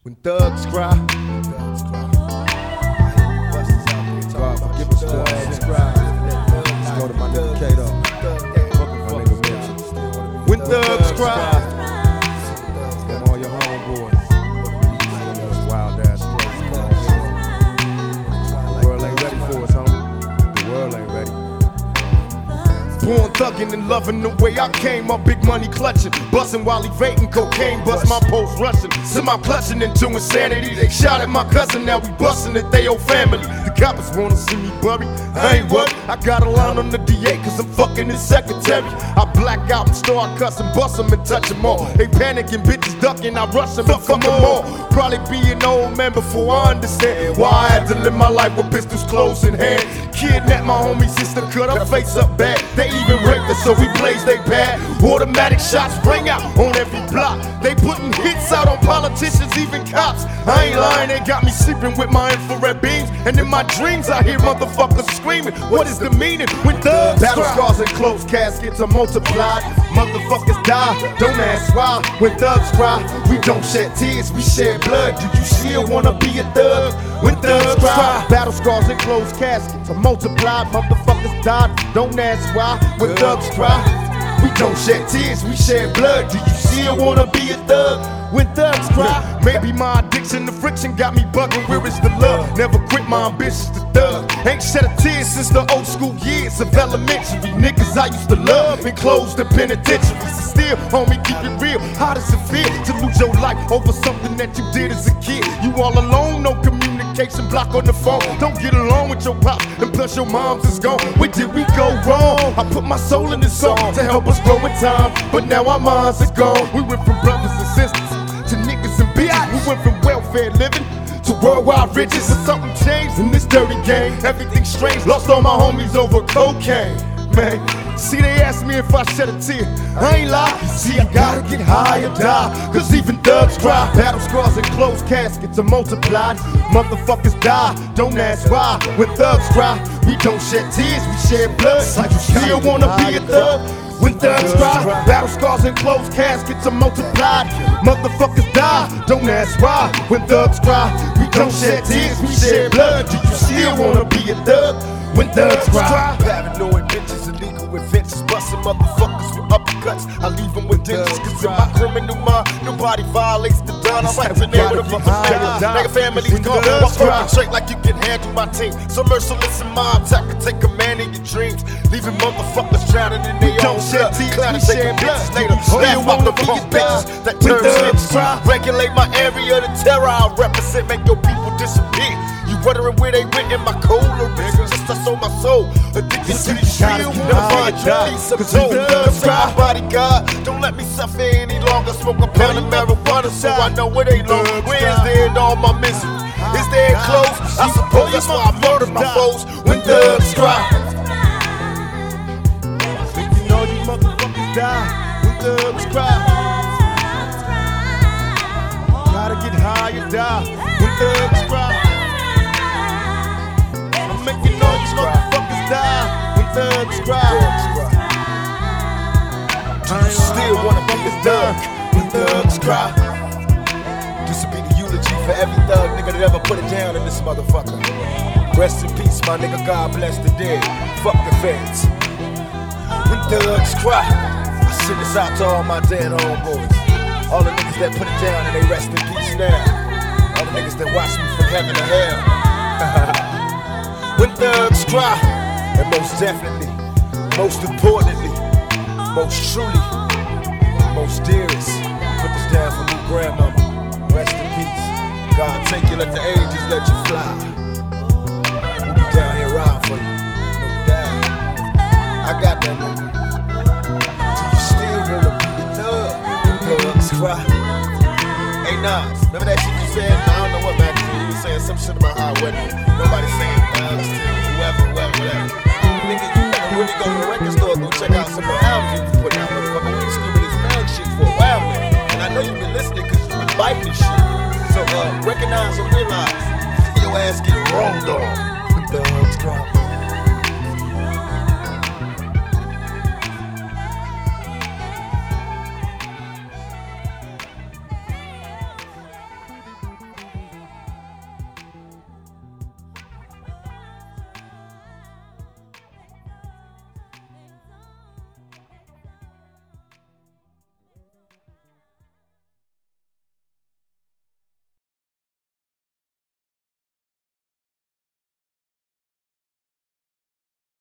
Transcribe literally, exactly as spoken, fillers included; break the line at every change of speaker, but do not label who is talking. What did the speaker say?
When thugs cry, thugs cry. God forgive us for thugs cry. Let's go to my nigga Kato. My nigga Mitchell. When thugs cry, from all your homeboys. Wild ass place. The world ain't ready for us, homie. The world ain't ready. Born thuggin' and loving the way I came up, big money clutching, bustin' while evading cocaine, bust my post rushing, send my clutching into insanity. They shot at my cousin, now we bustin' at they old family. The coppers wanna see me buried, I ain't worried. I got a line on the D A cause I'm fucking his secretary. I black out and start cussin', bust them and touch them all. They panicking, bitches ducking, I rush them and fuck them all. Probably be an old man before I understand why I had to live my life with pistols close in hand. Kidnapped my homie sister, cut her face up bad. They even raped her, so we blaze they pad. Automatic shots ring out on every block. They putting hits out on politicians, even cops. I ain't lying, they got me sleeping with my infrared beams. And in my dreams I hear motherfuckers screaming. What is the meaning when thugs battle cry? Scars and closed caskets are multiplied. Motherfuckers die, don't ask why. When thugs cry, we don't shed tears, we shed blood. Do you still wanna be a thug? When thugs cry, battle scars and closed caskets are multiplied. Motherfuckers died, don't ask why. When thugs cry, we don't shed tears, we shed blood. Do you still wanna be a thug? When thugs cry, maybe my addiction to friction got me bugging. Where is the love? Never quit my ambitions to thug. Ain't shed a tear since the old school years of elementary. Niggas I used to love and close the penitentiaries. So still, homie, keep it real. How does it feel to lose your life over something that you did as a kid? You all alone, no communication, block on the phone. Don't get along with your pop, and plus your mom's is gone. Where did we go wrong? I put my soul in this song to help us grow in time, but now our minds are gone. We went from brothers and sisters to niggas and bitches. We went from welfare living to worldwide riches. And something changed in this dirty game. Everything strange, lost all my homies over cocaine. Man, see they asked me if I shed a tear, I ain't lie. See I gotta get high or die, cause even thugs cry. Battle scars and closed caskets are multiplied. Motherfuckers die, don't ask why. When thugs cry, we don't shed tears, we shed blood. Like you still wanna be a thug? When thugs cry, battle scars and closed caskets are multiplied. Motherfuckers die, don't ask why. When thugs cry, we don't shed tears, we shed blood. Do you still wanna be a thug? When thugs cry, paranoid bitches, illegal adventures, busting motherfuckers with uppercuts. I leave them with dentures, cause in my criminal mind, nobody violates the dawn. I write the name of the motherfucker. Nigga, family's gone. Walk perpetrate like you can handle my team. So merciless in my attack can take command in your dreams. Leaving motherfuckers drowning in their own blood. Cloud and shaking bitches later. Laugh off the punk bitches that turn snitches. Regulate my area, the terror I represent, make your people disappear. You wondering where they went in my cold lyrics? Just I sold my soul. Addicted to the shit. Never find you need some soul. Cause my bodyguard, don't let me suffer any longer. Smoke a pound of marijuana so I know where they low. Where is there in all my misery? Is there close? I suppose that's why I murdered my foes. When thugs cry, think you know these motherfuckers die. When thugs cry, gotta get high or die. When thugs cry, making all these motherfuckers die. When thugs cry, do you still wanna be a thug? When thugs cry, this will be the eulogy for every thug nigga that ever put it down in this motherfucker. Rest in peace, my nigga, God bless the dead. Fuck the feds. When thugs cry, I send this out to all my dead homeboys. All the niggas that put it down and they rest in peace now. All the niggas that watch me from heaven to hell. When thugs cry, and most definitely, most importantly, most truly, most dearest, put this down for me, grandmama. Rest in peace. God take you, let the angels let you fly. We'll be down here riding for you, no doubt. I got that nigga. Do you still wanna be a thug? When thugs cry. Hey Nas, remember that shit you said? I don't know what man you was saying some shit about how I went. Nobody saying thugs to whoever, whoever, whatever. Nigga, you never really go to the record store, go check out some of the albums you put out, motherfucker. We been screaming this thug shit for a while now. And I know you've been listening cause you've been biting this shit. So uh, recognize and realize your ass getting wronged on. When thugs cry.